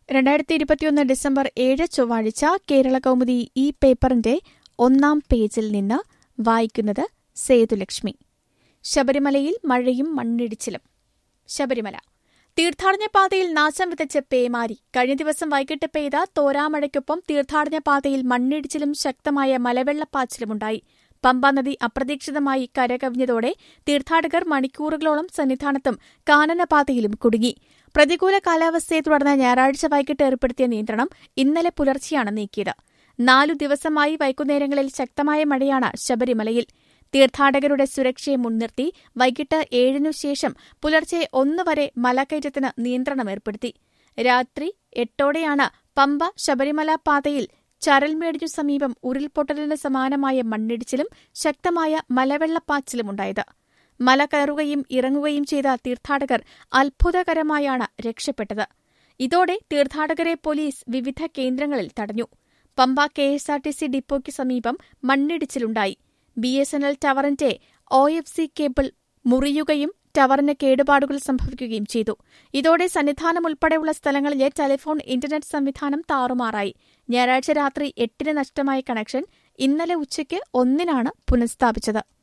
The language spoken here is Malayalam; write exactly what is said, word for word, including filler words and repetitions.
രണ്ടായിരത്തി ഇരുപത്തിയൊന്ന് ഡിസംബർ ഏഴ് ചൊവ്വാഴ്ച കേരളകൗമുദി ഈ പേപ്പറിന്റെ ഒന്നാം പേജിൽ നിന്ന് വായിക്കുന്നത് സേതുലക്ഷ്മി. ശബരിമലയിൽ മഴയും മണ്ണിടിച്ചിലും. ശബരിമല തീർത്ഥാടന പാതയിൽ നാശം വിതച്ച് പേമാരി. കഴിഞ്ഞ ദിവസം വൈകിട്ട് പെയ്ത തോരാമഴയ്ക്കൊപ്പം തീർത്ഥാടന പാതയിൽ മണ്ണിടിച്ചിലും ശക്തമായ മലവെള്ളപ്പാച്ചിലുമുണ്ടായി. പമ്പാ നദി അപ്രതീക്ഷിതമായി കരകവിഞ്ഞതോടെ തീർത്ഥാടകർ മണിക്കൂറുകളോളം സന്നിധാനത്തും കാനനപാതയിലും കുടുങ്ങി. പ്രതികൂല കാലാവസ്ഥയെ തുടർന്ന് ഞായറാഴ്ച വൈകിട്ട് ഏർപ്പെടുത്തിയ നിയന്ത്രണം ഇന്നലെ പുലർച്ചെയാണ് നീക്കിയത്. നാലു ദിവസമായി വൈകുന്നേരങ്ങളിൽ ശക്തമായ മഴയാണ് ശബരിമലയിൽ. തീർത്ഥാടകരുടെ സുരക്ഷയെ മുൻനിർത്തി വൈകിട്ട് ഏഴിനു ശേഷം പുലർച്ചെ ഒന്ന് വരെ മലകയറ്റത്തിന് നിയന്ത്രണം ഏർപ്പെടുത്തി. രാത്രി എട്ടോടെയാണ് പമ്പ ശബരിമല പാതയിൽ ചരൽമേടിനു സമീപം ഉരുൾപൊട്ടലിന് സമാനമായ മണ്ണിടിച്ചിലും ശക്തമായ മലവെള്ളപ്പാച്ചിലുമുണ്ടായത്. മല കയറുകയും ഇറങ്ങുകയും ചെയ്ത തീർത്ഥാടകർ അത്ഭുതകരമായാണ് രക്ഷപ്പെട്ടത്. ഇതോടെ തീർത്ഥാടകരെ പോലീസ് വിവിധ കേന്ദ്രങ്ങളിൽ തടഞ്ഞു. Pamba K S R T C ഡിപ്പോയ്ക്ക് സമീപം മണ്ണിടിച്ചിലുണ്ടായി. ബി എസ് എൻ എൽ ടവറിന്റെ ഒ എഫ് സി കേബിൾ മുറിയുകയും ടവറിന് കേടുപാടുകൾ സംഭവിക്കുകയും ചെയ്തു. ഇതോടെ സന്നിധാനം ഉൾപ്പെടെയുള്ള സ്ഥലങ്ങളിലെ ടെലിഫോൺ, ഇന്റർനെറ്റ് സംവിധാനം താറുമാറായി. ഞായറാഴ്ച രാത്രി എട്ടിന് നഷ്ടമായ കണക്ഷൻ ഇന്നലെ ഉച്ചയ്ക്ക് ഒന്നിനാണ് പുനഃസ്ഥാപിച്ചത്.